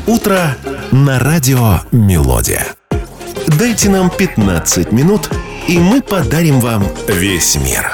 Утро на радио «Мелодия». Дайте нам 15 минут, и мы подарим вам весь мир.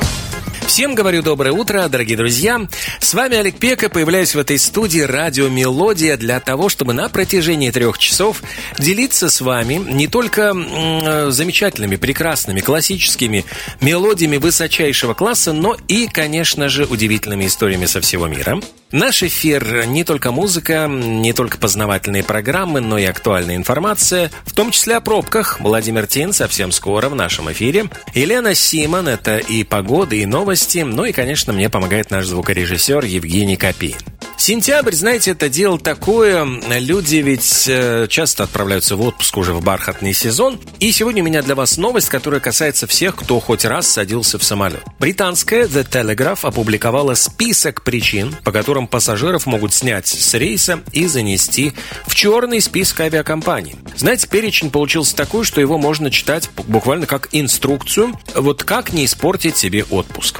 Всем говорю доброе утро, дорогие друзья. С вами Олег Пека, появляюсь в этой студии радио «Мелодия» для того, чтобы на протяжении 3 часов делиться с вами не только замечательными, прекрасными, классическими мелодиями высочайшего класса, но и, конечно же, удивительными историями со всего мира. Наш эфир не только музыка, не только познавательные программы, но и актуальная информация, в том числе о пробках. Владимир Тин совсем скоро в нашем эфире. Елена Симон, это и погода, и новости. Ну и, конечно, мне помогает наш звукорежиссер Евгений Копейн. Сентябрь, знаете, это дело такое. Люди ведь часто отправляются в отпуск уже в бархатный сезон. И сегодня у меня для вас новость, которая касается всех, кто хоть раз садился в самолет. Британская The Telegraph опубликовала список причин, по которым пассажиров могут снять с рейса и занести в черный список авиакомпаний. Знаете, перечень получился такой, что его можно читать буквально как инструкцию. Вот как не испортить себе отпуск.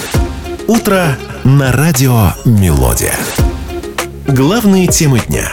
Утро на радио «Мелодия». Главные темы дня.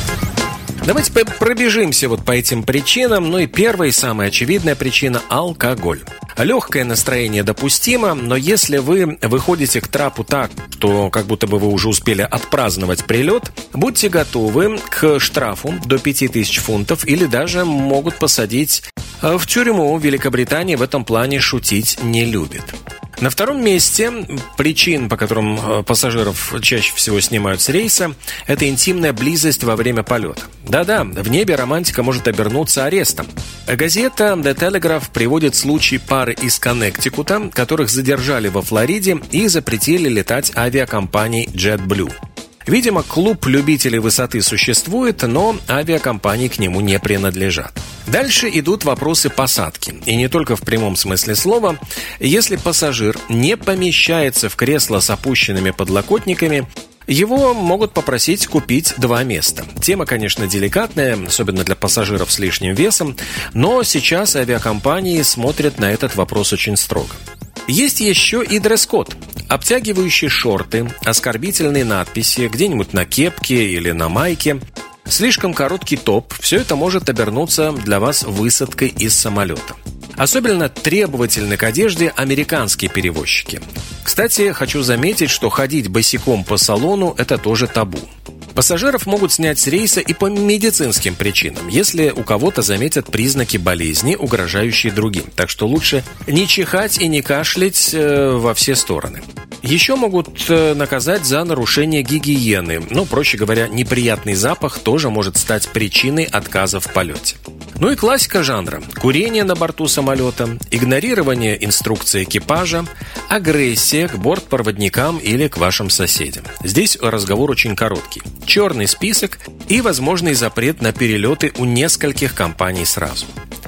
Давайте пробежимся вот по этим причинам. Ну и первая и самая очевидная причина – алкоголь. Легкое настроение допустимо, но если вы выходите к трапу так, что как будто бы вы уже успели отпраздновать прилет, будьте готовы к штрафу до 5000 фунтов или даже могут посадить в тюрьму. Великобритания в этом плане шутить не любит. На втором месте причин, по которым пассажиров чаще всего снимают с рейса, это интимная близость во время полета. Да-да, в небе романтика может обернуться арестом. Газета The Telegraph приводит случай пары из Коннектикута, которых задержали во Флориде и запретили летать авиакомпанией JetBlue. Видимо, клуб любителей высоты существует, но авиакомпании к нему не принадлежат. Дальше идут вопросы посадки. И не только в прямом смысле слова. Если пассажир не помещается в кресло с опущенными подлокотниками, его могут попросить купить 2 места. Тема, конечно, деликатная, особенно для пассажиров с лишним весом, но сейчас авиакомпании смотрят на этот вопрос очень строго. Есть еще и дресс-код. Обтягивающие шорты, оскорбительные надписи где-нибудь на кепке или на майке, слишком короткий топ – все это может обернуться для вас высадкой из самолета. Особенно требовательны к одежде американские перевозчики. Кстати, хочу заметить, что ходить босиком по салону – это тоже табу. Пассажиров могут снять с рейса и по медицинским причинам, если у кого-то заметят признаки болезни, угрожающие другим. Так что лучше не чихать и не кашлять во все стороны. Еще могут наказать за нарушение гигиены. Проще говоря, неприятный запах тоже может стать причиной отказа в полете. Ну и классика жанра. Курение на борту самолета, игнорирование инструкций экипажа, агрессия к бортпроводникам или к вашим соседям. Здесь разговор очень короткий. Черный список и возможный запрет на перелеты у нескольких компаний сразу.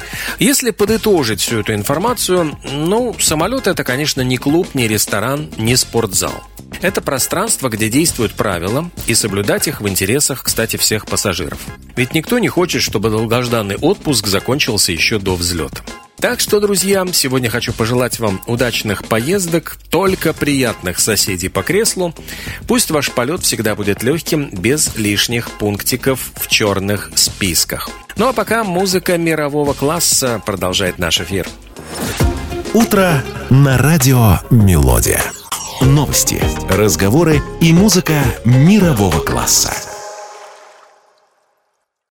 Если подытожить всю эту информацию, самолет – это, конечно, не клуб, не ресторан, не спортзал. Это пространство, где действуют правила, и соблюдать их в интересах, кстати, всех пассажиров. Ведь никто не хочет, чтобы долгожданный отпуск закончился еще до взлета. Так что, друзья, сегодня хочу пожелать вам удачных поездок, только приятных соседей по креслу. Пусть ваш полет всегда будет легким, без лишних пунктиков в черных списках. Ну а пока музыка мирового класса продолжает наш эфир. Утро на радио «Мелодия». Новости, разговоры и музыка мирового класса.